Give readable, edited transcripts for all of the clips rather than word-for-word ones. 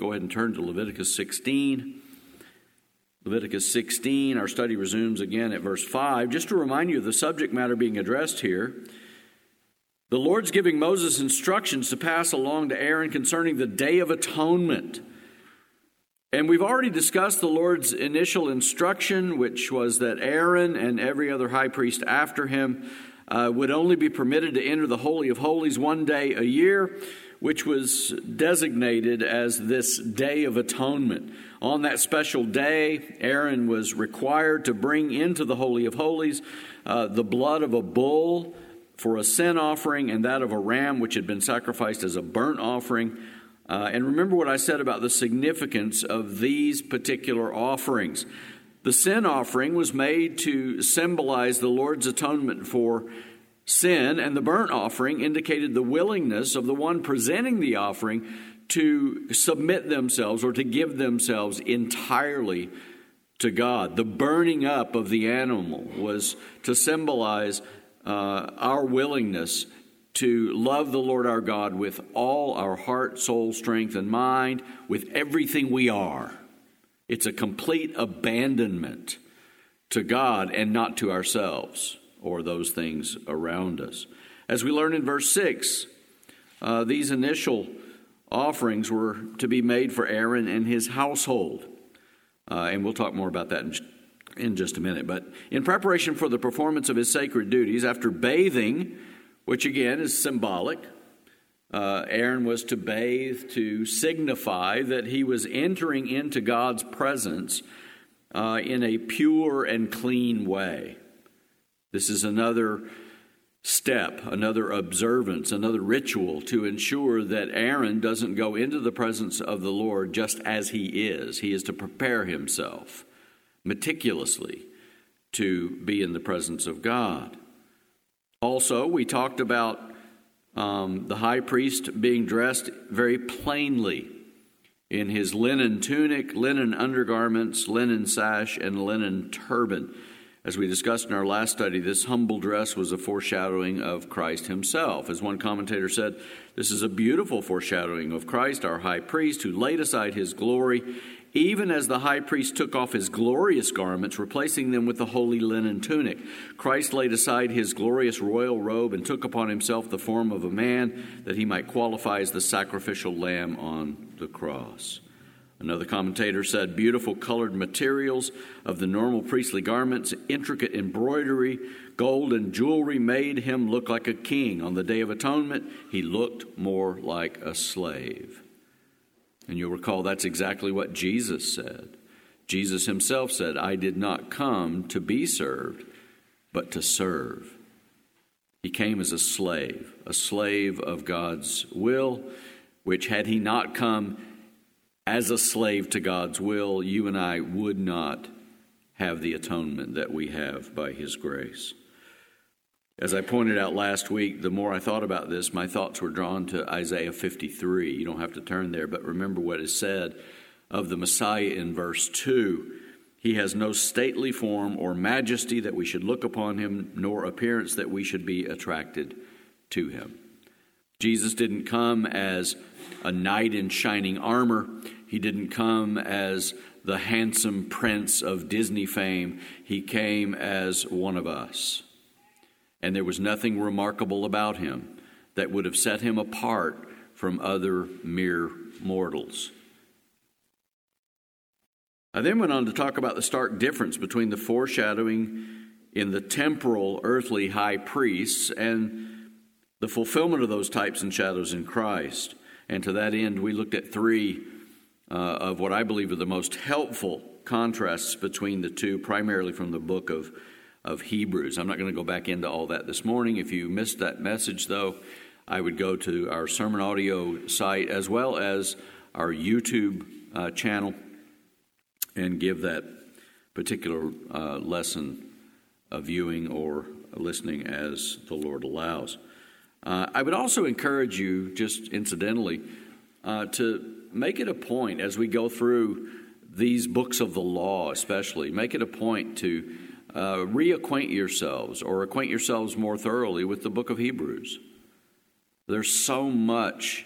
go ahead and turn to Leviticus 16. Leviticus 16, our study resumes again at verse 5. Just to remind you of the subject matter being addressed here, the Lord's giving Moses instructions to pass along to Aaron concerning the Day of Atonement. And we've already discussed the Lord's initial instruction, which was that Aaron and every other high priest after him would only be permitted to enter the Holy of Holies one day a year, which was designated as this Day of Atonement. On that special day, Aaron was required to bring into the Holy of Holies the blood of a bull for a sin offering and that of a ram which had been sacrificed as a burnt offering. And remember what I said about the significance of these particular offerings. The sin offering was made to symbolize the Lord's atonement for sin, and the burnt offering indicated the willingness of the one presenting the offering to submit themselves or to give themselves entirely to God. The burning up of the animal was to symbolize our willingness to love the Lord our God with all our heart, soul, strength, and mind, with everything we are. It's a complete abandonment to God and not to ourselves or those things around us. As we learn in verse 6, these initial offerings were to be made for Aaron and his household. And we'll talk more about that in just a minute. But in preparation for the performance of his sacred duties, after bathing, which again is symbolic, Aaron was to bathe to signify that he was entering into God's presence in a pure and clean way. This is another step, another observance, another ritual to ensure that Aaron doesn't go into the presence of the Lord just as he is. He is to prepare himself meticulously to be in the presence of God. Also, we talked about the high priest being dressed very plainly in his linen tunic, linen undergarments, linen sash, and linen turban. As we discussed in our last study, this humble dress was a foreshadowing of Christ himself. As one commentator said, this is a beautiful foreshadowing of Christ, our high priest, who laid aside his glory, even as the high priest took off his glorious garments, replacing them with the holy linen tunic. Christ laid aside his glorious royal robe and took upon himself the form of a man, that he might qualify as the sacrificial lamb on the cross. Another commentator said, beautiful colored materials of the normal priestly garments, intricate embroidery, gold and jewelry made him look like a king. On the Day of Atonement, he looked more like a slave. And you'll recall that's exactly what Jesus said. Jesus himself said, I did not come to be served, but to serve. He came as a slave of God's will, which had he not come as a slave to God's will, you and I would not have the atonement that we have by his grace. As I pointed out last week, the more I thought about this, my thoughts were drawn to Isaiah 53. You don't have to turn there, but remember what is said of the Messiah in verse 2. He has no stately form or majesty that we should look upon him, nor appearance that we should be attracted to him. Jesus didn't come as a knight in shining armor. He didn't come as the handsome prince of Disney fame. He came as one of us. And there was nothing remarkable about him that would have set him apart from other mere mortals. I then went on to talk about the stark difference between the foreshadowing in the temporal earthly high priests and the fulfillment of those types and shadows in Christ. And to that end, we looked at three of what I believe are the most helpful contrasts between the two, primarily from the book of Hebrews. I'm not going to go back into all that this morning. If you missed that message, though, I would go to our sermon audio site as well as our YouTube channel and give that particular lesson a viewing or listening as the Lord allows. I would also encourage you, just incidentally, to make it a point as we go through these books of the law especially, make it a point to reacquaint yourselves or acquaint yourselves more thoroughly with the book of Hebrews. There's so much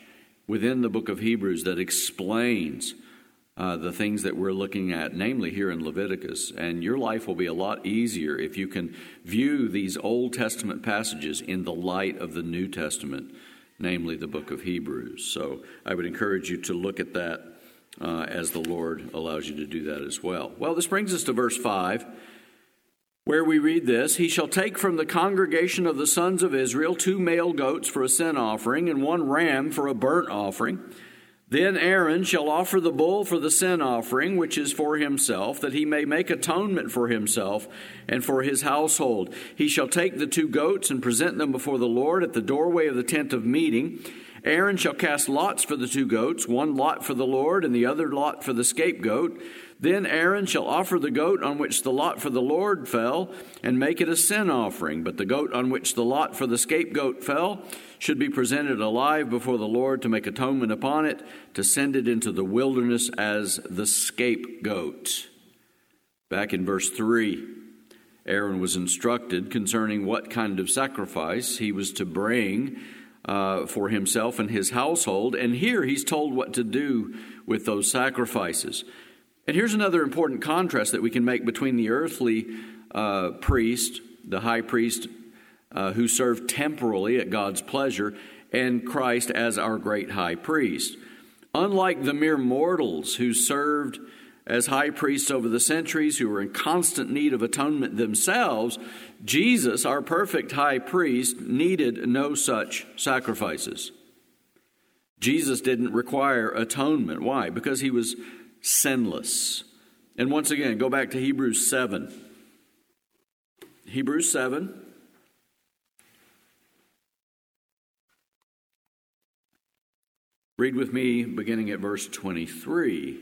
within the book of Hebrews that explains the things that we're looking at, namely here in Leviticus. And your life will be a lot easier if you can view these Old Testament passages in the light of the New Testament, namely the book of Hebrews. So I would encourage you to look at that as the Lord allows you to do that as well. Well, this brings us to verse 5, where we read this: "He shall take from the congregation of the sons of Israel 2 male goats for a sin offering, and 1 ram for a burnt offering. Then Aaron shall offer the bull for the sin offering, which is for himself, that he may make atonement for himself and for his household. He shall take the 2 goats and present them before the Lord at the doorway of the tent of meeting. Aaron shall cast lots for the 2 goats, 1 lot for the Lord and the other lot for the scapegoat. Then Aaron shall offer the goat on which the lot for the Lord fell and make it a sin offering. But the goat on which the lot for the scapegoat fell should be presented alive before the Lord to make atonement upon it, to send it into the wilderness as the scapegoat." Back in verse 3, Aaron was instructed concerning what kind of sacrifice he was to bring for himself and his household. And here he's told what to do with those sacrifices. And here's another important contrast that we can make between the earthly priest, the high priest, who served temporally at God's pleasure, and Christ as our great high priest. Unlike the mere mortals who served as high priests over the centuries, who were in constant need of atonement themselves, Jesus, our perfect high priest, needed no such sacrifices. Jesus didn't require atonement. Why? Because he was sinless. And once again, go back to Hebrews 7. Hebrews 7. Read with me beginning at verse 23.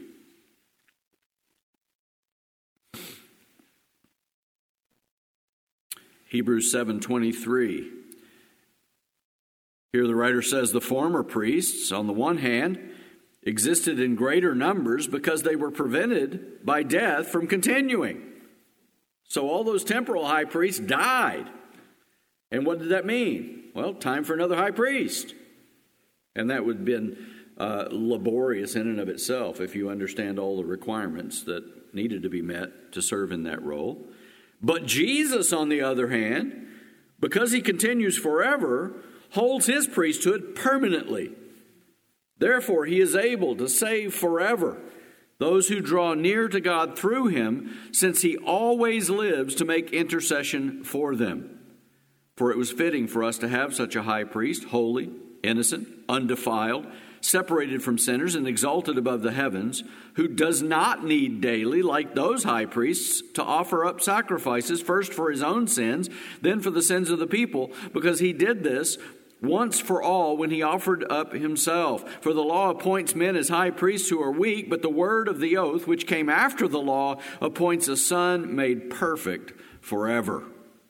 Hebrews 7:23. Here the writer says, "The former priests, on the one hand, existed in greater numbers because they were prevented by death from continuing." So all those temporal high priests died. And what did that mean? Well, time for another high priest. And that would have been laborious in and of itself if you understand all the requirements that needed to be met to serve in that role. But Jesus, on the other hand, because he continues forever, holds his priesthood permanently. Therefore, he is able to save forever those who draw near to God through him, since he always lives to make intercession for them. For it was fitting for us to have such a high priest, holy, innocent, undefiled, separated from sinners and exalted above the heavens, who does not need daily, like those high priests, to offer up sacrifices, first for his own sins, then for the sins of the people, because he did this once for all when he offered up himself. For the law appoints men as high priests who are weak, but the word of the oath, which came after the law, appoints a son made perfect forever.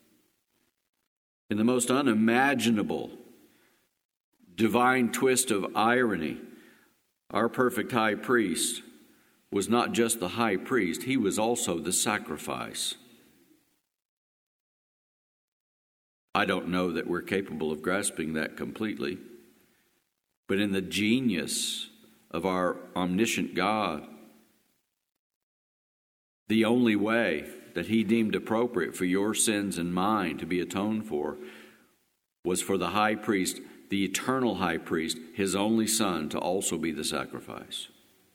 In the most unimaginable divine twist of irony, our perfect high priest was not just the high priest, he was also the sacrifice. I don't know that we're capable of grasping that completely, but in the genius of our omniscient God, the only way that he deemed appropriate for your sins and mine to be atoned for was for the high priest, the eternal high priest, his only son, to also be the sacrifice.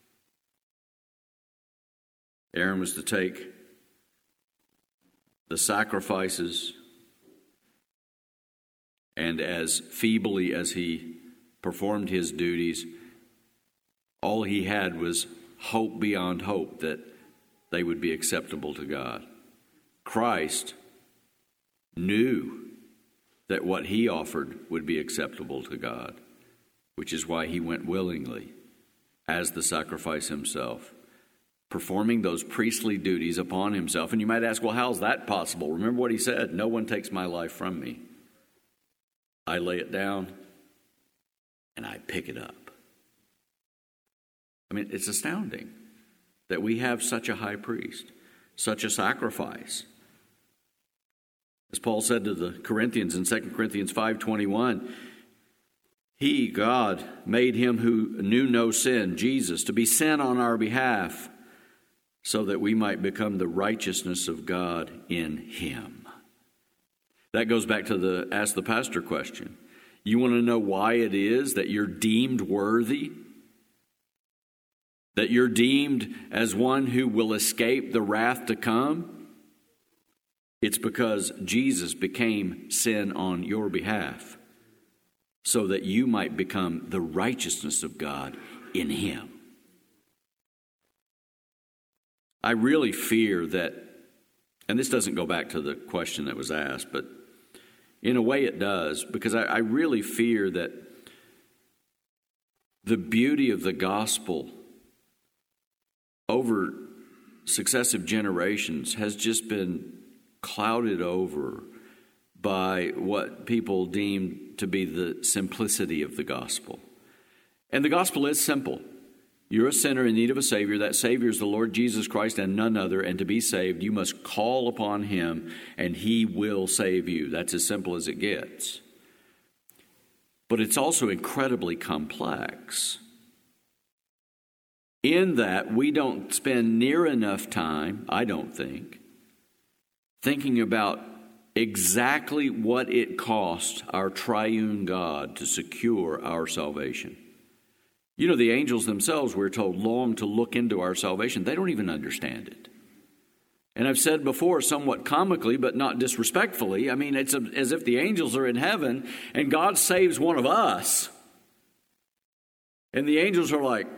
Aaron was to take the sacrifices, and as feebly as he performed his duties, all he had was hope beyond hope that they would be acceptable to God. Christ knew that what he offered would be acceptable to God, which is why he went willingly as the sacrifice himself, performing those priestly duties upon himself. And you might ask, well, how's that possible? Remember what he said, "No one takes my life from me. I lay it down and I pick it up." I mean, it's astounding that we have such a high priest, such a sacrifice. As Paul said to the Corinthians in 2 Corinthians 5:21, He, God, made him who knew no sin, Jesus, to be sin on our behalf, so that we might become the righteousness of God in him. That goes back to the ask the pastor question. You want to know why it is that you're deemed worthy? That you're deemed as one who will escape the wrath to come? It's because Jesus became sin on your behalf, so that you might become the righteousness of God in him. I really fear that, and this doesn't go back to the question that was asked, but in a way it does, because I really fear that the beauty of the gospel over successive generations has just been clouded over by what people deem to be the simplicity of the gospel. And the gospel is simple. You're a sinner in need of a Savior. That Savior is the Lord Jesus Christ and none other. And to be saved, you must call upon him and he will save you. That's as simple as it gets. But it's also incredibly complex, in that we don't spend near enough time, I don't think, thinking about exactly what it cost our triune God to secure our salvation. You know, the angels themselves, we're told, long to look into our salvation. They don't even understand it. And I've said before, somewhat comically, but not disrespectfully, I mean, it's as if the angels are in heaven and God saves one of us. And the angels are like,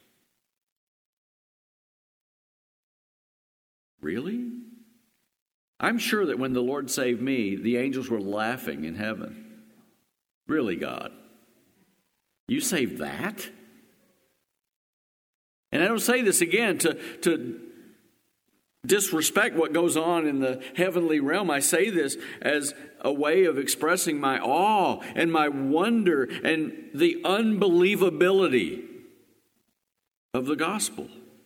really? I'm sure that when the Lord saved me, the angels were laughing in heaven. Really, God? You saved that? And I don't say this again to disrespect what goes on in the heavenly realm. I say this as a way of expressing my awe and my wonder and the unbelievability of the gospel.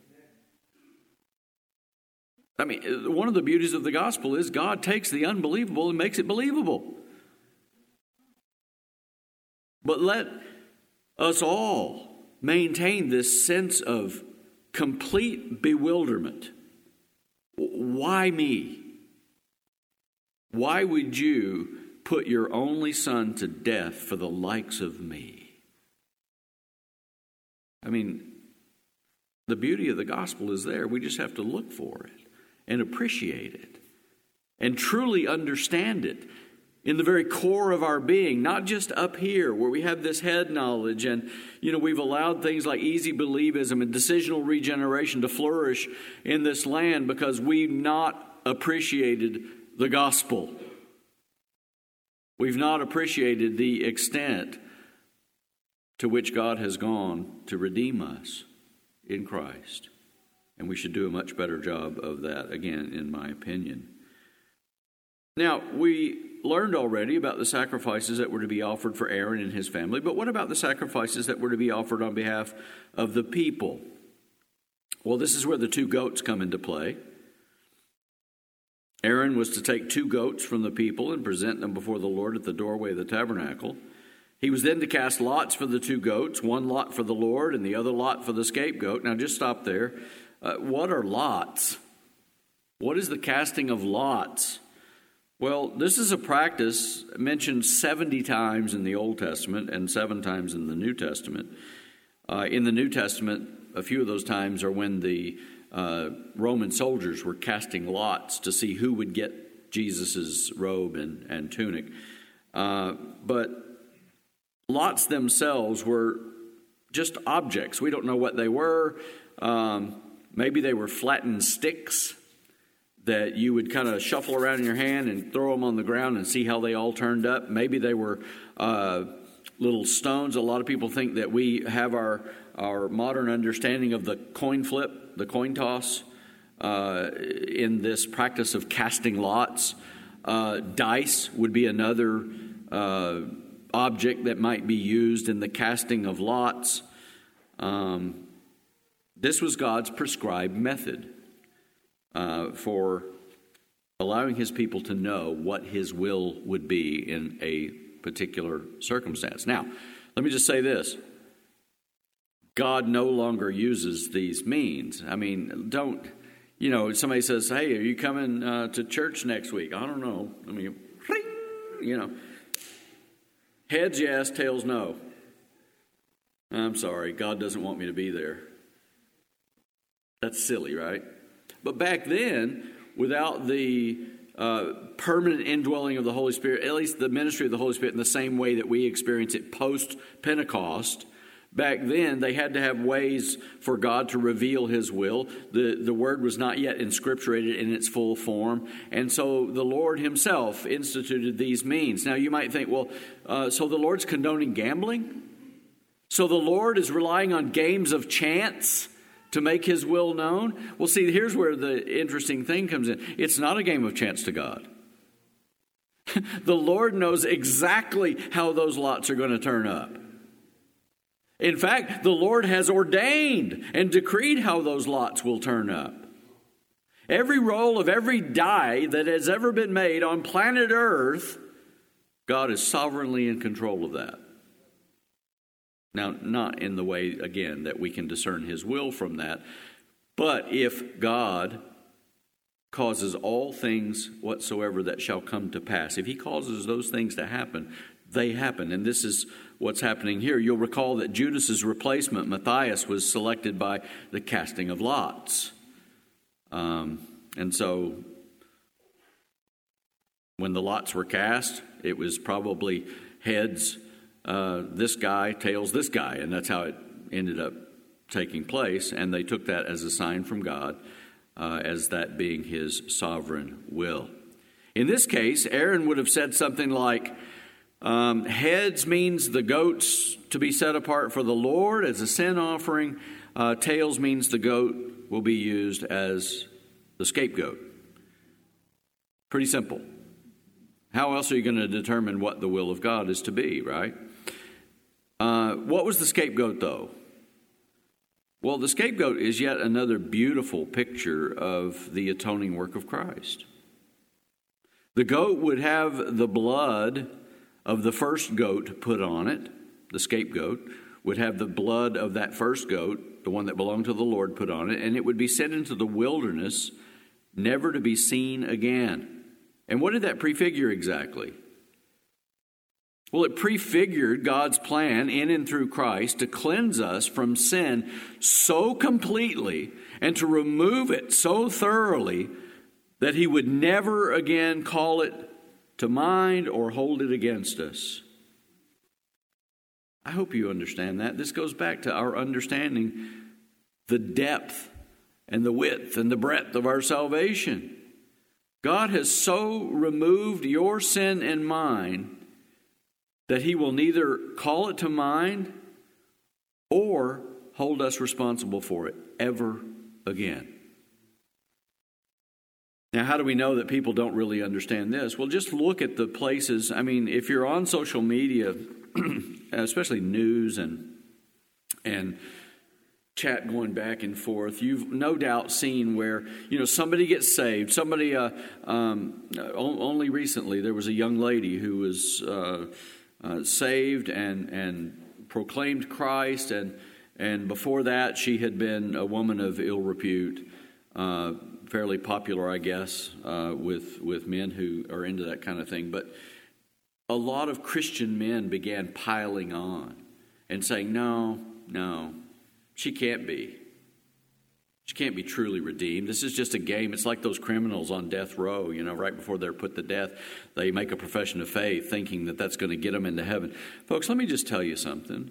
I mean, one of the beauties of the gospel is God takes the unbelievable and makes it believable. But let us all maintain this sense of complete bewilderment. Why me? Why would you put your only son to death for the likes of me? I mean, the beauty of the gospel is there. We just have to look for it and appreciate it and truly understand it in the very core of our being, not just up here where we have this head knowledge and, we've allowed things like easy believism and decisional regeneration to flourish in this land because we've not appreciated the gospel. We've not appreciated the extent to which God has gone to redeem us in Christ. And we should do a much better job of that, again, in my opinion. Now, we learned already about the sacrifices that were to be offered for Aaron and his family, but what about the sacrifices that were to be offered on behalf of the people? Well, this is where the 2 goats come into play. Aaron was to take 2 goats from the people and present them before the Lord at the doorway of the tabernacle. He was then to cast lots for the 2 goats, one lot for the Lord and the other lot for the scapegoat. Now, just stop there. What are lots? What is the casting of lots? Well, this is a practice mentioned 70 times in the Old Testament and 7 times in the New Testament. In the New Testament, a few of those times are when the Roman soldiers were casting lots to see who would get Jesus' robe and tunic. But lots themselves were just objects. We don't know what they were. Maybe they were flattened sticks that you would kind of shuffle around in your hand and throw them on the ground and see how they all turned up. Maybe they were little stones. A lot of people think that we have our modern understanding of the coin flip, the coin toss, in this practice of casting lots. Dice would be another object that might be used in the casting of lots. This was God's prescribed method for allowing his people to know what his will would be in a particular circumstance. Now, Let me just say this. God no longer uses these means. I mean, somebody says, hey, are you coming to church next week? I don't know. I mean, heads yes, tails no. I'm sorry, God doesn't want me to be there. That's silly, right? But back then, without the permanent indwelling of the Holy Spirit, at least the ministry of the Holy Spirit in the same way that we experience it post-Pentecost, back then they had to have ways for God to reveal his will. The word was not yet inscripturated in its full form, and so the Lord himself instituted these means. Now you might think, well, so the Lord's condoning gambling? So the Lord is relying on games of chance to make his will known? Well, see, here's where the interesting thing comes in. It's not a game of chance to God. The Lord knows exactly how those lots are going to turn up. In fact, the Lord has ordained and decreed how those lots will turn up. Every roll of every die that has ever been made on planet Earth, God is sovereignly in control of that. Now, not in the way, again, that we can discern his will from that, but if God causes all things whatsoever that shall come to pass, if he causes those things to happen, they happen. And this is what's happening here. You'll recall that Judas's replacement, Matthias, was selected by the casting of lots. And so when the lots were cast, it was probably heads this guy, tails this guy, and that's how it ended up taking place. And they took that as a sign from God, as that being his sovereign will. In this case, Aaron would have said something like, heads means the goats to be set apart for the Lord as a sin offering. Tails means the goat will be used as the scapegoat. Pretty simple. How else are you going to determine what the will of God is to be, right? What was the scapegoat, though? Well, the scapegoat is yet another beautiful picture of the atoning work of Christ. The goat would have the blood of the first goat put on it. The scapegoat would have the blood of that first goat, the one that belonged to the Lord, put on it, and it would be sent into the wilderness, never to be seen again. And what did that prefigure exactly? Well, it prefigured God's plan in and through Christ to cleanse us from sin so completely and to remove it so thoroughly that he would never again call it to mind or hold it against us. I hope you understand that. This goes back to our understanding the depth and the width and the breadth of our salvation. God has so removed your sin and mine that he will neither call it to mind or hold us responsible for it ever again. Now, how do we know that people don't really understand this? Well, just look at the places. I mean, if you're on social media, especially news and chat going back and forth, you've no doubt seen where, somebody gets saved. Somebody, only recently, there was a young lady who was saved and proclaimed Christ, and before that she had been a woman of ill repute, fairly popular, I guess, with men who are into that kind of thing. But a lot of Christian men began piling on and saying, no, she can't be. She can't be truly redeemed. This is just a game. It's like those criminals on death row, right before they're put to death, they make a profession of faith thinking that that's going to get them into heaven. Folks, let me just tell you something.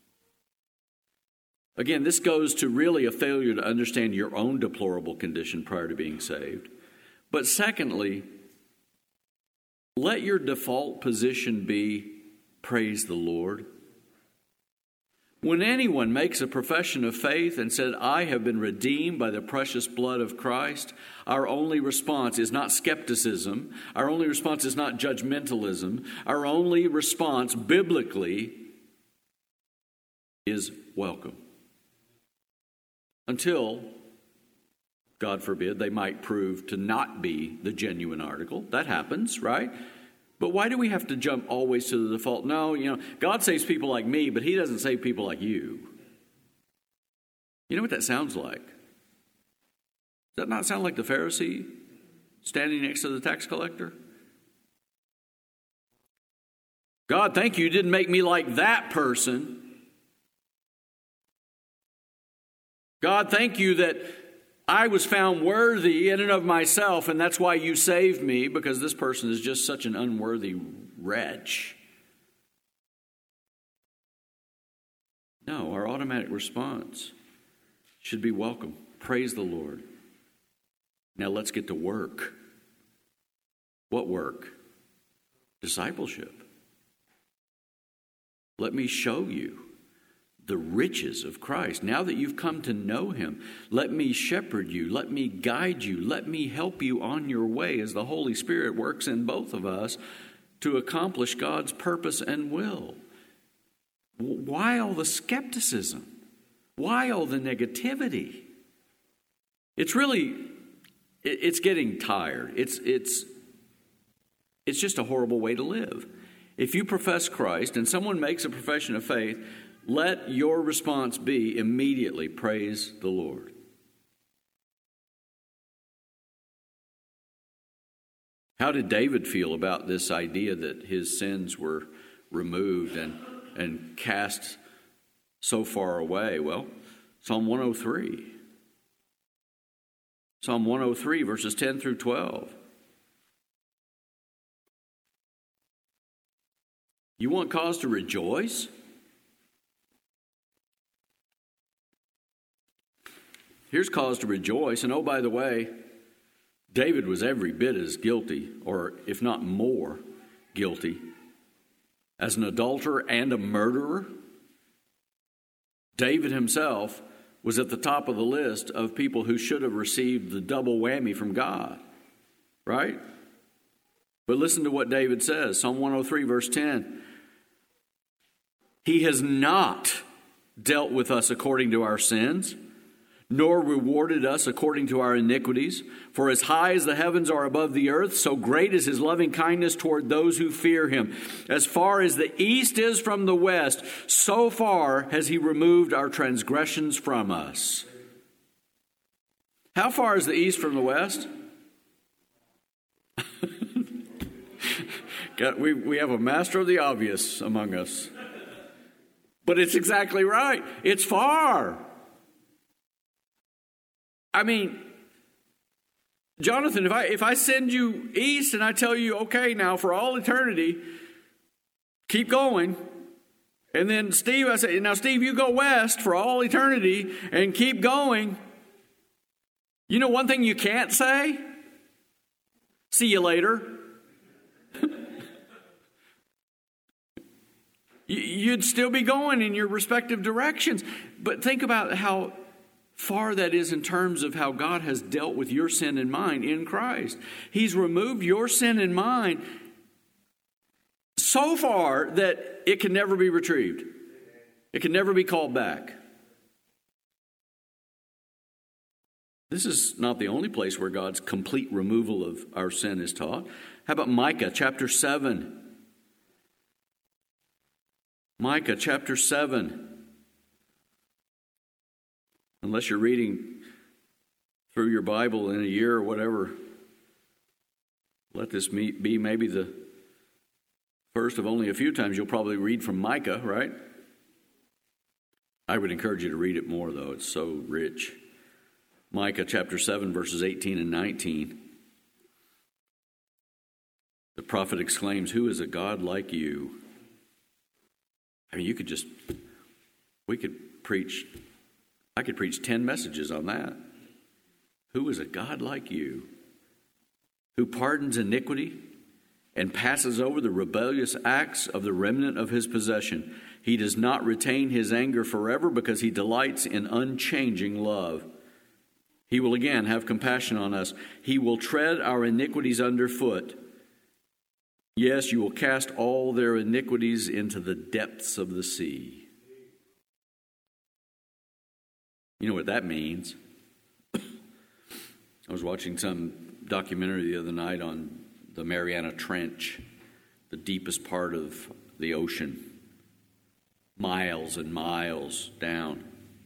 Again, this goes to really a failure to understand your own deplorable condition prior to being saved. But secondly, let your default position be, praise the Lord. When anyone makes a profession of faith and said, I have been redeemed by the precious blood of Christ, our only response is not skepticism. Our only response is not judgmentalism. Our only response biblically is welcome. Until, God forbid, they might prove to not be the genuine article. That happens, right? But why do we have to jump always to the default? No, God saves people like me, but he doesn't save people like you. You know what that sounds like? Does that not sound like the Pharisee standing next to the tax collector? God, thank you didn't make me like that person. God, thank you that I was found worthy in and of myself, and that's why you saved me, because this person is just such an unworthy wretch. No, our automatic response should be welcome. Praise the Lord. Now let's get to work. What work? Discipleship. Let me show you the riches of Christ. Now that you've come to know him, let me shepherd you. Let me guide you. Let me help you on your way as the Holy Spirit works in both of us to accomplish God's purpose and will. Why all the skepticism? Why all the negativity? It's getting tired. It's just a horrible way to live. If you profess Christ and someone makes a profession of faith, let your response be immediately, praise the Lord. How did David feel about this idea that his sins were removed and cast so far away? Well, Psalm 103. Psalm 103, verses 10 through 12. You want cause to rejoice? Here's cause to rejoice. And oh, by the way, David was every bit as guilty, or if not more guilty, as an adulterer and a murderer. David himself was at the top of the list of people who should have received the double whammy from God, right? But listen to what David says, Psalm 103, verse 10. He has not dealt with us according to our sins, nor rewarded us according to our iniquities. For as high as the heavens are above the earth, so great is his loving kindness toward those who fear him. As far as the east is from the west, so far has he removed our transgressions from us. How far is the east from the west? We have a master of the obvious among us. But it's exactly right. It's far. I mean, Jonathan, if I send you east and I tell you, okay, now for all eternity, keep going. And then Steve, I say, now Steve, you go west for all eternity and keep going. You know one thing you can't say? See you later. You'd still be going in your respective directions. But think about how far that is in terms of how God has dealt with your sin and mine in Christ. He's removed your sin and mine so far that it can never be retrieved. It can never be called back. This is not the only place where God's complete removal of our sin is taught. How about Micah chapter 7? Micah chapter 7. Unless you're reading through your Bible in a year or whatever, let this be maybe the first of only a few times you'll probably read from Micah, right? I would encourage you to read it more, though. It's so rich. Micah chapter 7, verses 18 and 19. The prophet exclaims, "Who is a God like you?" I mean, I could preach 10 messages on that. Who is a God like you, who pardons iniquity and passes over the rebellious acts of the remnant of his possession? He does not retain his anger forever because he delights in unchanging love. He will again have compassion on us. He will tread our iniquities underfoot. Yes, you will cast all their iniquities into the depths of the sea. You know what that means? I was watching some documentary the other night on the Mariana Trench, the deepest part of the ocean, miles and miles down.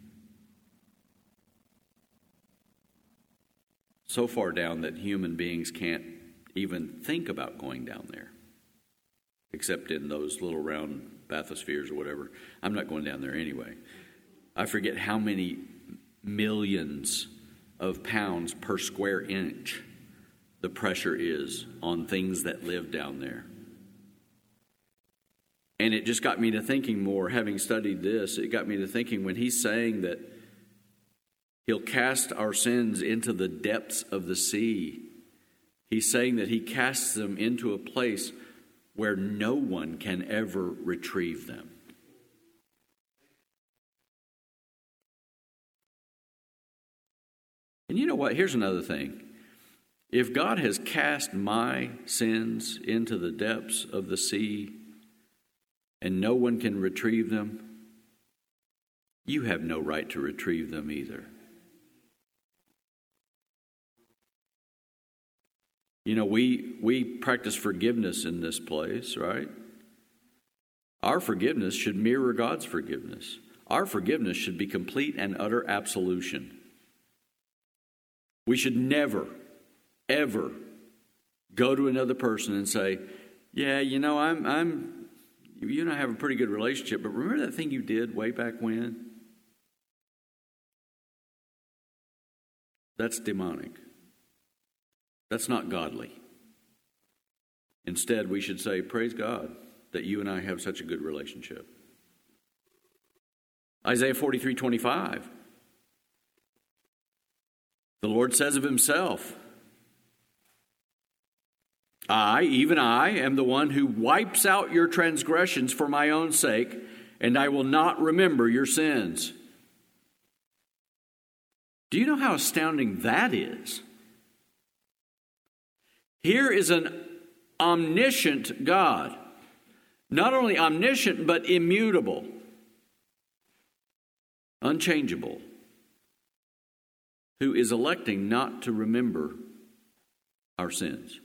So far down that human beings can't even think about going down there, except in those little round bathyspheres or whatever. I'm not going down there anyway. I forget how many millions of pounds per square inch the pressure is on things that live down there. And it just got me to thinking more, having studied this, it got me to thinking when he's saying that he'll cast our sins into the depths of the sea, he's saying that he casts them into a place where no one can ever retrieve them. And you know what? Here's another thing. If God has cast my sins into the depths of the sea and no one can retrieve them, you have no right to retrieve them either. You know, we practice forgiveness in this place, right? Our forgiveness should mirror God's forgiveness. Our forgiveness should be complete and utter absolution. We should never, ever go to another person and say, yeah, you know, you and I have a pretty good relationship, but remember that thing you did way back when? That's demonic. That's not godly. Instead, we should say, praise God that you and I have such a good relationship. Isaiah 43:25. The Lord says of himself, I, even I, am the one who wipes out your transgressions for my own sake, and I will not remember your sins. Do you know how astounding that is? Here is an omniscient God, not only omniscient, but immutable, unchangeable, who is electing not to remember our sins.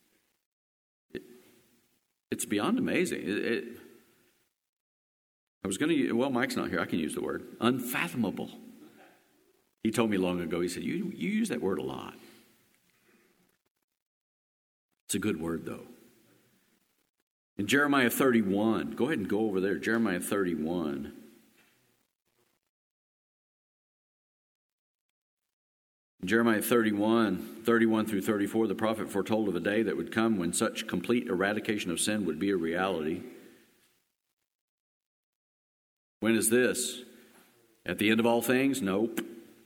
It's beyond amazing. I was going to, well, Mike's not here. I can use the word. Unfathomable. He told me long ago, he said, you use that word a lot. It's a good word, though. In Jeremiah 31, go ahead and go over there. Jeremiah 31. In Jeremiah 31 through 34, the prophet foretold of a day that would come when such complete eradication of sin would be a reality. When is this? At the end of all things? Nope.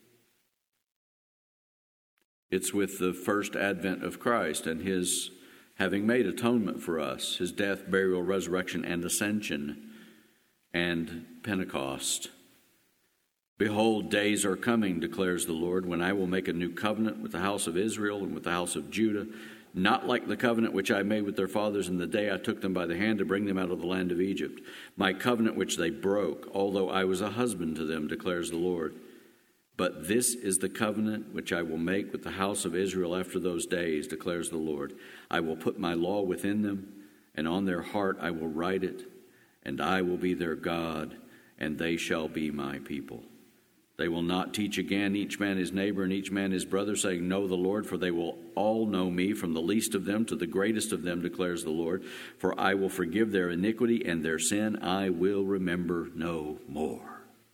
It's with the first advent of Christ and his having made atonement for us, his death, burial, resurrection, and ascension, and Pentecost. Behold, days are coming, declares the Lord, when I will make a new covenant with the house of Israel and with the house of Judah, not like the covenant which I made with their fathers in the day I took them by the hand to bring them out of the land of Egypt, my covenant which they broke, although I was a husband to them, declares the Lord. But this is the covenant which I will make with the house of Israel after those days, declares the Lord. I will put my law within them, and on their heart I will write it, and I will be their God, and they shall be my people. They will not teach again each man his neighbor and each man his brother, saying, Know the Lord, for they will all know me, from the least of them to the greatest of them, declares the Lord. For I will forgive their iniquity, and their sin I will remember no more.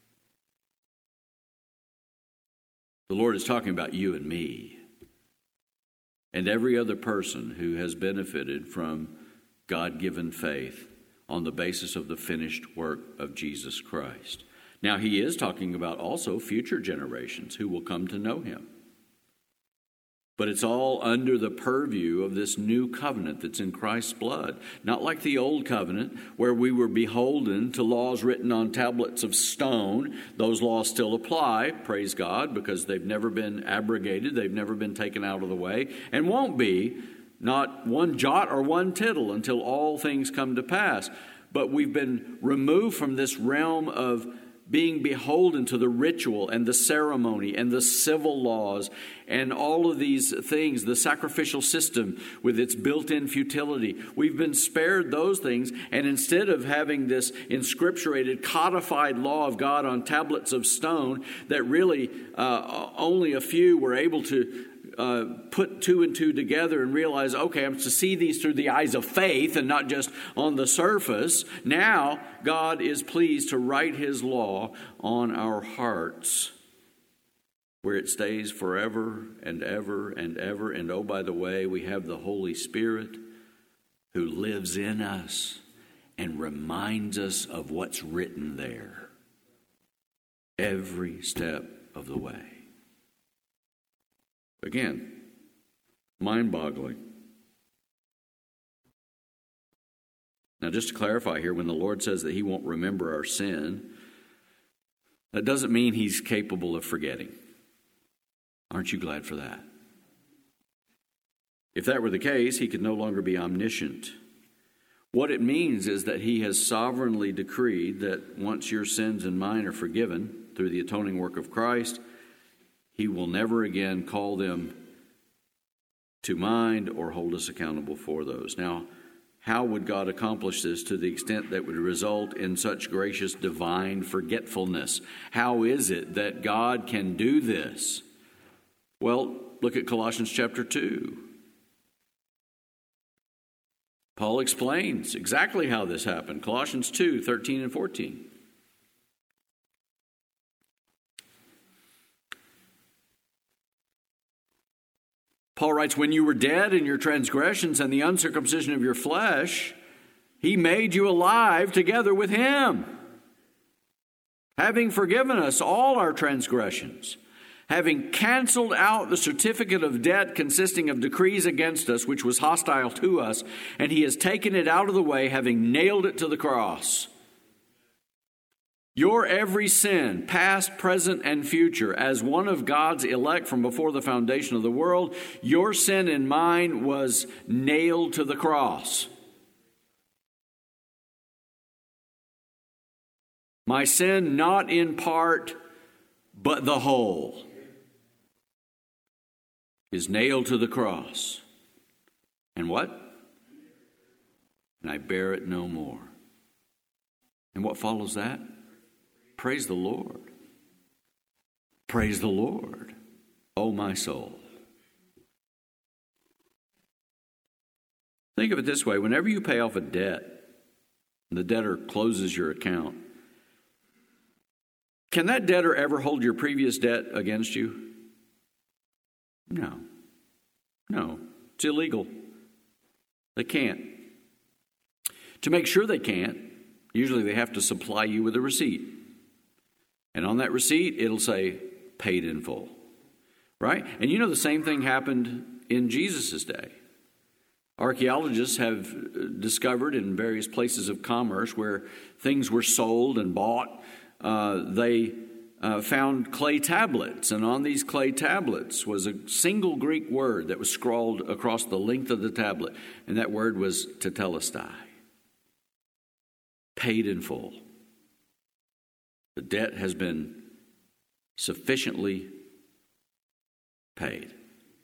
The Lord is talking about you and me and every other person who has benefited from God-given faith on the basis of the finished work of Jesus Christ. Now, he is talking about also future generations who will come to know him. But it's all under the purview of this new covenant that's in Christ's blood. Not like the old covenant where we were beholden to laws written on tablets of stone. Those laws still apply, praise God, because they've never been abrogated. They've never been taken out of the way and won't be, not one jot or one tittle until all things come to pass. But we've been removed from this realm of being beholden to the ritual and the ceremony and the civil laws and all of these things, the sacrificial system with its built-in futility. We've been spared those things, and instead of having this inscripturated, codified law of God on tablets of stone that really only a few were able to put two and two together and realize, okay, I'm to see these through the eyes of faith and not just on the surface. Now, God is pleased to write His law on our hearts, where it stays forever and ever and ever. And oh, by the way, we have the Holy Spirit who lives in us and reminds us of what's written there every step of the way. Again, mind-boggling. Now, just to clarify here, when the Lord says that He won't remember our sin, that doesn't mean He's capable of forgetting. Aren't you glad for that? If that were the case, He could no longer be omniscient. What it means is that He has sovereignly decreed that once your sins and mine are forgiven through the atoning work of Christ, He will never again call them to mind or hold us accountable for those. Now, how would God accomplish this to the extent that would result in such gracious divine forgetfulness? How is it that God can do this? Well, look at Colossians chapter 2. Paul explains exactly how this happened. Colossians 2, 13 and 14. Paul writes, when you were dead in your transgressions and the uncircumcision of your flesh, He made you alive together with Him, having forgiven us all our transgressions, having canceled out the certificate of debt consisting of decrees against us, which was hostile to us, and He has taken it out of the way, having nailed it to the cross. Your every sin, past, present, and future, as one of God's elect from before the foundation of the world, your sin and mine was nailed to the cross. My sin, not in part, but the whole, is nailed to the cross. And what? And I bear it no more. And what follows that? Praise the Lord. Praise the Lord, O my soul. Think of it this way. Whenever you pay off a debt, the debtor closes your account, can that debtor ever hold your previous debt against you? No. No. It's illegal. They can't. To make sure they can't, usually they have to supply you with a receipt. And on that receipt, it'll say, paid in full. Right? And you know the same thing happened in Jesus' day. Archaeologists have discovered in various places of commerce where things were sold and bought, they found clay tablets. And on these clay tablets was a single Greek word that was scrawled across the length of the tablet. And that word was tetelestai. Paid in full. The debt has been sufficiently paid.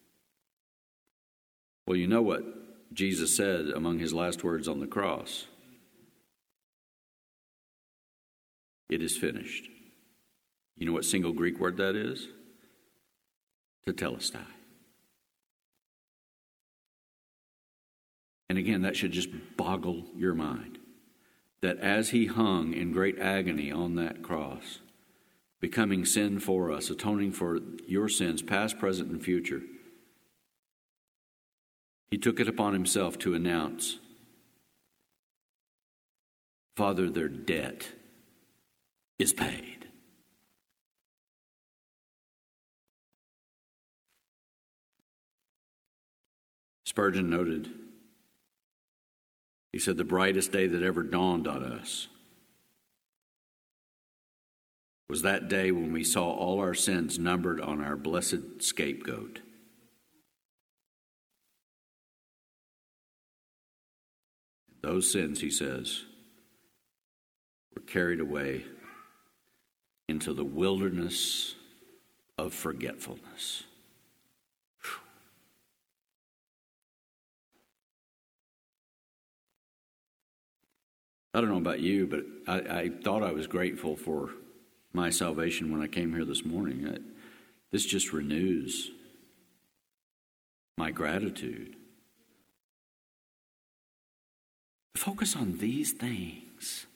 Well, you know what Jesus said among His last words on the cross. It is finished. You know what single Greek word that is? Tetelestai. And again, that should just boggle your mind. That as He hung in great agony on that cross, becoming sin for us, atoning for your sins, past, present, and future, He took it upon Himself to announce, Father, their debt is paid. Spurgeon noted, he said, the brightest day that ever dawned on us was that day when we saw all our sins numbered on our blessed scapegoat. Those sins, he says, were carried away into the wilderness of forgetfulness. I don't know about you, but I thought I was grateful for my salvation when I came here this morning. This just renews my gratitude. Focus on these things.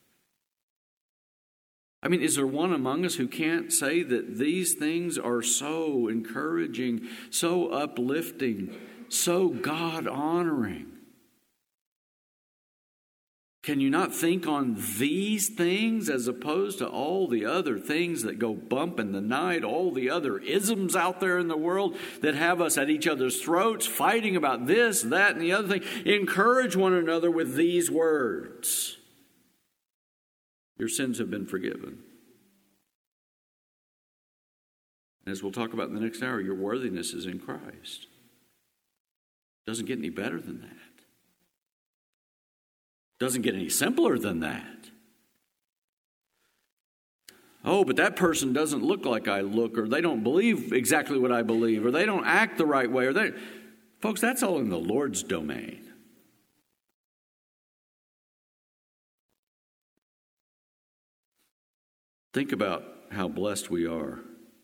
I mean, is there one among us who can't say that these things are so encouraging, so uplifting, so God-honoring? Can you not think on these things as opposed to all the other things that go bump in the night, all the other isms out there in the world that have us at each other's throats, fighting about this, that, and the other thing? Encourage one another with these words. Your sins have been forgiven. As we'll talk about in the next hour, your worthiness is in Christ. Doesn't get any better than that. Doesn't get any simpler than that. Oh, but that person doesn't look like I look, or they don't believe exactly what I believe, or they don't act the right way, folks, that's all in the Lord's domain. Think about how blessed we are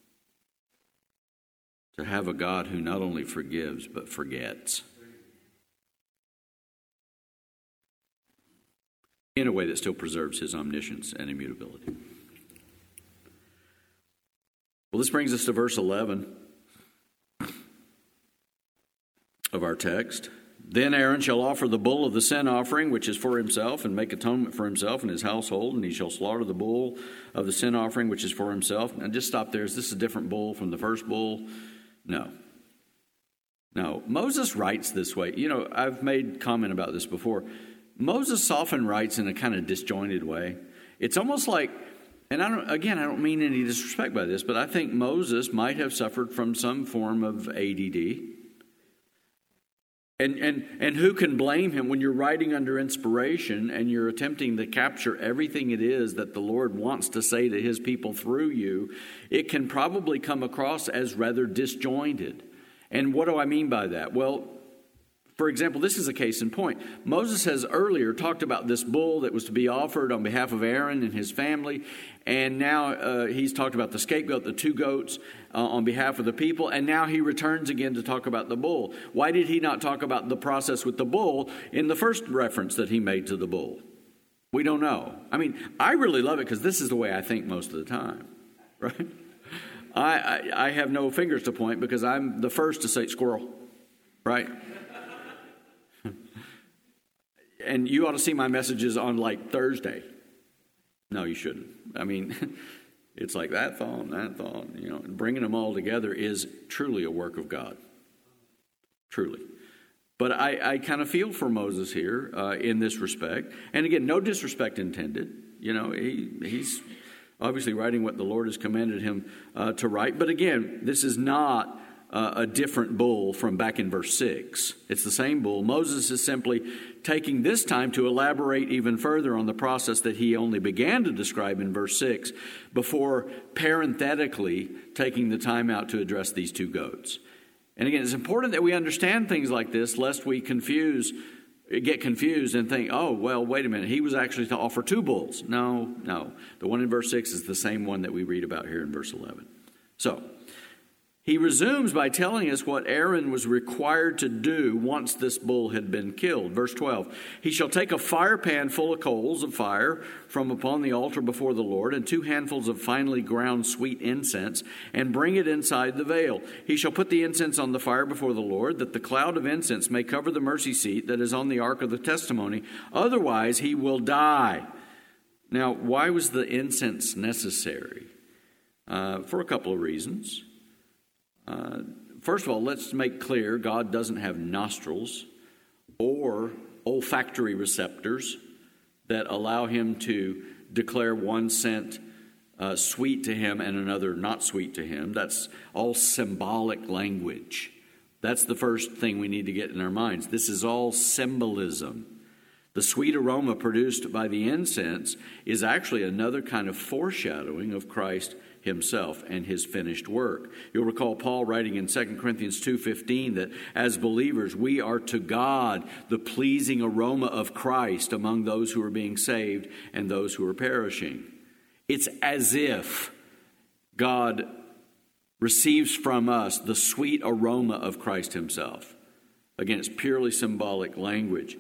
to have a God who not only forgives, but forgets. In a way that still preserves his omniscience and immutability. Well, this brings us to verse 11 of our text. Then Aaron shall offer the bull of the sin offering, which is for himself, and make atonement for himself and his household, and he shall slaughter the bull of the sin offering, which is for himself. And just stop there. Is this a different bull from the first bull? No. No. Moses writes this way. You know, I've made comment about this before. Moses often writes in a kind of disjointed way. It's almost like, and I don't mean any disrespect by this, but I think Moses might have suffered from some form of ADD. And who can blame him when you're writing under inspiration and you're attempting to capture everything it is that the Lord wants to say to his people through you? It can probably come across as rather disjointed. And what do I mean by that? Well, for example, this is a case in point. Moses has earlier talked about this bull that was to be offered on behalf of Aaron and his family. And now he's talked about the scapegoat, the two goats on behalf of the people. And now he returns again to talk about the bull. Why did he not talk about the process with the bull in the first reference that he made to the bull? We don't know. I mean, I really love it because this is the way I think most of the time, right? I have no fingers to point because I'm the first to say squirrel, right? And you ought to see my messages on like Thursday. No, you shouldn't. I mean, it's like that thought, you know, and bringing them all together is truly a work of God. Truly. But I kind of feel for Moses here in this respect. And again, no disrespect intended. You know, he's obviously writing what the Lord has commanded him to write. But again, this is not a different bull from back in verse 6. It's the same bull. Moses is simply taking this time to elaborate even further on the process that he only began to describe in verse 6 before parenthetically taking the time out to address these two goats. And again, it's important that we understand things like this lest we get confused and think, oh, well, wait a minute, he was actually to offer two bulls. No. The one in verse 6 is the same one that we read about here in verse 11. So, he resumes by telling us what Aaron was required to do once this bull had been killed. Verse 12, he shall take a fire pan full of coals of fire from upon the altar before the Lord, and 2 handfuls of finely ground sweet incense, and bring it inside the veil. He shall put the incense on the fire before the Lord, that the cloud of incense may cover the mercy seat that is on the ark of the testimony. Otherwise he will die. Now, why was the incense necessary? For a couple of reasons. First of all, let's make clear God doesn't have nostrils or olfactory receptors that allow him to declare one scent sweet to him and another not sweet to him. That's all symbolic language. That's the first thing we need to get in our minds. This is all symbolism. The sweet aroma produced by the incense is actually another kind of foreshadowing of Christ himself and his finished work. You'll recall Paul writing in 2 Corinthians 2:15 that as believers we are to God the pleasing aroma of Christ among those who are being saved and those who are perishing. It's as if God receives from us the sweet aroma of Christ himself. Again, it's purely symbolic language.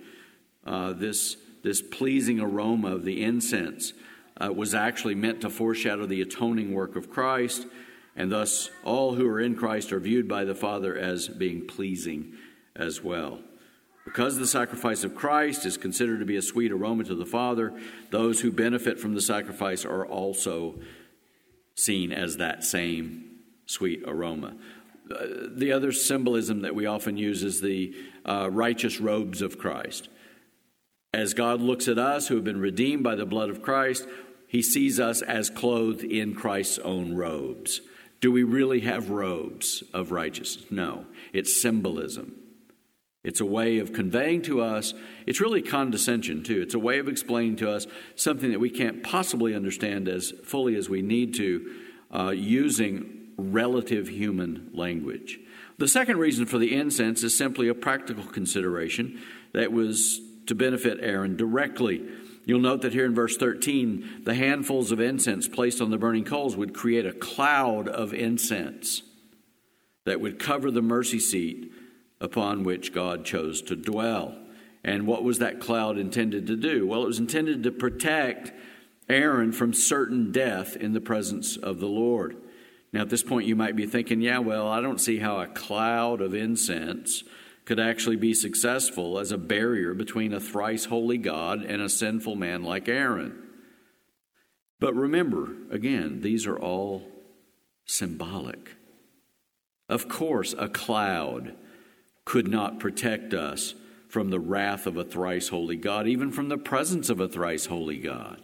This pleasing aroma of the incense was actually meant to foreshadow the atoning work of Christ, and thus all who are in Christ are viewed by the Father as being pleasing as well. Because the sacrifice of Christ is considered to be a sweet aroma to the Father, those who benefit from the sacrifice are also seen as that same sweet aroma. The other symbolism that we often use is the righteous robes of Christ. As God looks at us who have been redeemed by the blood of Christ, he sees us as clothed in Christ's own robes. Do we really have robes of righteousness? No. It's symbolism. It's a way of conveying to us, it's really condescension too. It's a way of explaining to us something that we can't possibly understand as fully as we need to, using relative human language. The second reason for the incense is simply a practical consideration that was to benefit Aaron directly. You'll note that here in verse 13, the handfuls of incense placed on the burning coals would create a cloud of incense that would cover the mercy seat upon which God chose to dwell. And what was that cloud intended to do? Well, it was intended to protect Aaron from certain death in the presence of the Lord. Now, at this point, you might be thinking, yeah, well, I don't see how a cloud of incense could actually be successful as a barrier between a thrice holy God and a sinful man like Aaron. But remember, again, these are all symbolic. Of course, a cloud could not protect us from the wrath of a thrice holy God, even from the presence of a thrice holy God,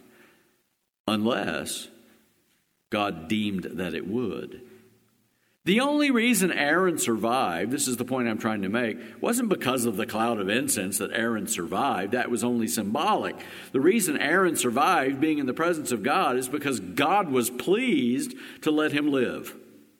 unless God deemed that it would. The only reason Aaron survived, this is the point I'm trying to make, wasn't because of the cloud of incense that Aaron survived. That was only symbolic. The reason Aaron survived being in the presence of God is because God was pleased to let him live.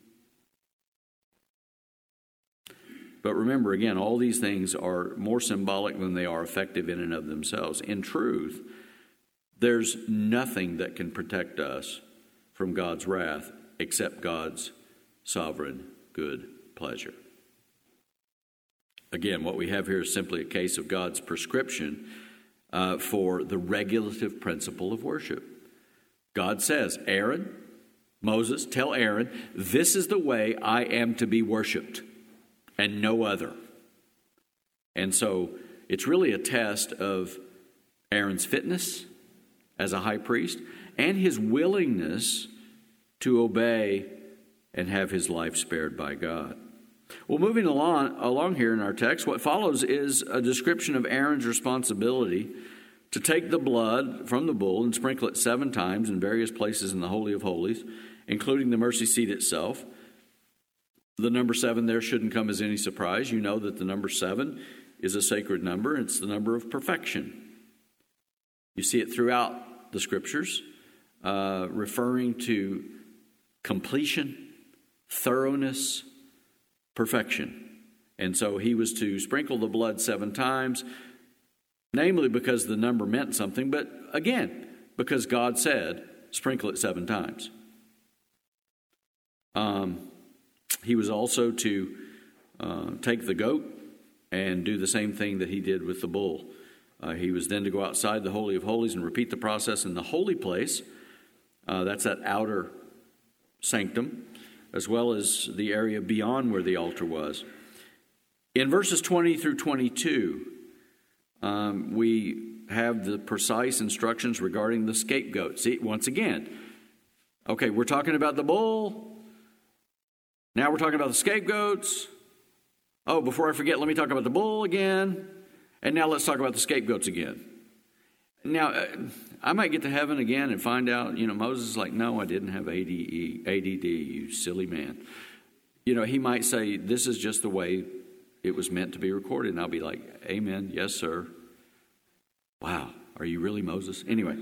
But remember, again, all these things are more symbolic than they are effective in and of themselves. In truth, there's nothing that can protect us from God's wrath except God's sovereign good pleasure. Again, what we have here is simply a case of God's prescription for the regulative principle of worship. God says, Aaron, Moses, tell Aaron, this is the way I am to be worshiped and no other. And so it's really a test of Aaron's fitness as a high priest and his willingness to obey and have his life spared by God. Well, moving along here in our text, what follows is a description of Aaron's responsibility to take the blood from the bull and sprinkle it 7 times in various places in the Holy of Holies, including the mercy seat itself. The number 7 there shouldn't come as any surprise. You know that the number 7 is a sacred number. It's the number of perfection. You see it throughout the Scriptures, referring to completion, thoroughness, perfection. And so he was to sprinkle the blood 7 times, namely because the number meant something, but again, because God said, sprinkle it 7 times. He was also to take the goat and do the same thing that he did with the bull. He was then to go outside the Holy of Holies and repeat the process in the holy place. That's that outer sanctum, as well as the area beyond where the altar was. In verses 20 through 22, we have the precise instructions regarding the scapegoat. See, once again, okay, we're talking about the bull. Now we're talking about the scapegoats. Oh, before I forget, let me talk about the bull again. And now let's talk about the scapegoats again. Now, I might get to heaven again and find out, Moses is like, no, I didn't have ADD, you silly man. He might say, this is just the way it was meant to be recorded. And I'll be like, amen, yes, sir. Wow, are you really Moses? Anyway.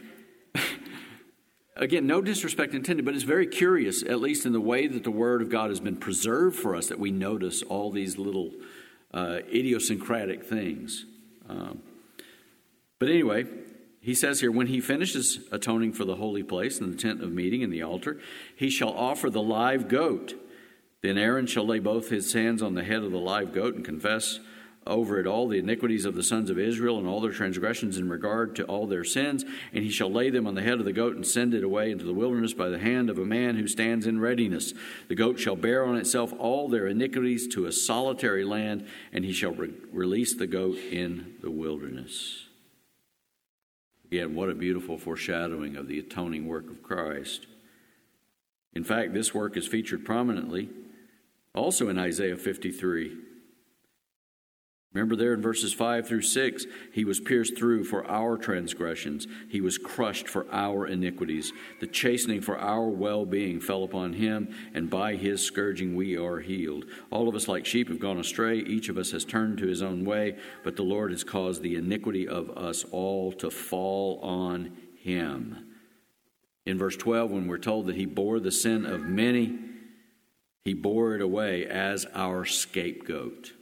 Again, no disrespect intended, but it's very curious, at least in the way that the Word of God has been preserved for us, that we notice all these little idiosyncratic things. But anyway, he says here, when he finishes atoning for the holy place and the tent of meeting and the altar, he shall offer the live goat. Then Aaron shall lay both his hands on the head of the live goat and confess over it all the iniquities of the sons of Israel and all their transgressions in regard to all their sins. And he shall lay them on the head of the goat and send it away into the wilderness by the hand of a man who stands in readiness. The goat shall bear on itself all their iniquities to a solitary land, and he shall release the goat in the wilderness. Again, what a beautiful foreshadowing of the atoning work of Christ. In fact, this work is featured prominently also in Isaiah 53. Remember there in verses 5 through 6, he was pierced through for our transgressions. He was crushed for our iniquities. The chastening for our well-being fell upon him, and by his scourging we are healed. All of us like sheep have gone astray. Each of us has turned to his own way, but the Lord has caused the iniquity of us all to fall on him. In verse 12, when we're told that he bore the sin of many, he bore it away as our scapegoat.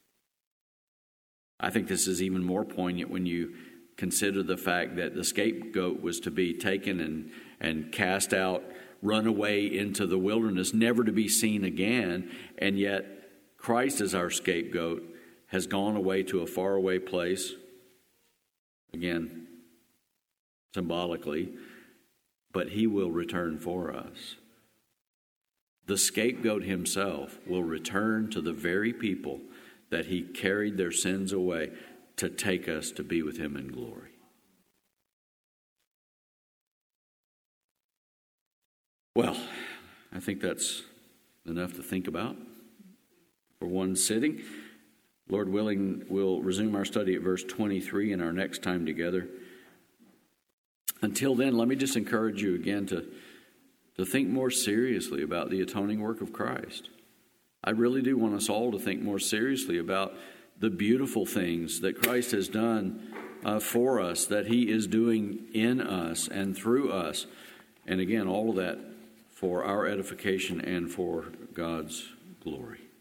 I think this is even more poignant when you consider the fact that the scapegoat was to be taken and cast out, run away into the wilderness, never to be seen again, and yet Christ as our scapegoat has gone away to a faraway place, again, symbolically, but he will return for us. The scapegoat himself will return to the very people that he carried their sins away to take us to be with him in glory. Well, I think that's enough to think about for one sitting. Lord willing, we'll resume our study at verse 23 in our next time together. Until then, let me just encourage you again to think more seriously about the atoning work of Christ. I really do want us all to think more seriously about the beautiful things that Christ has done for us, that he is doing in us and through us. And again, all of that for our edification and for God's glory.